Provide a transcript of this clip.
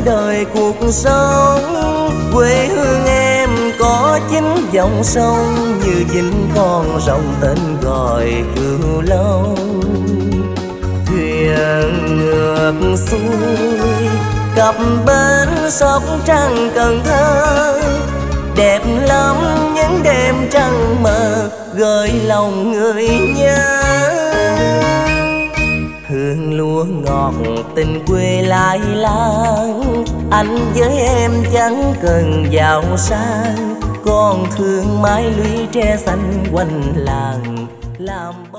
đời cuộc sống. Quê hương em có 9 dòng sông, như 9 con rồng tên gọi Cửu Long. Thuyền ngược xuôi cập bến Sóc Trăng Cần Thơ, đẹp lắm những đêm trăng mờ gợi lòng người nhớ. Hương lúa ngọt tình quê lai láng, anh với em chẳng cần giàu sang, còn thương mái lũy tre xanh quanh làng làm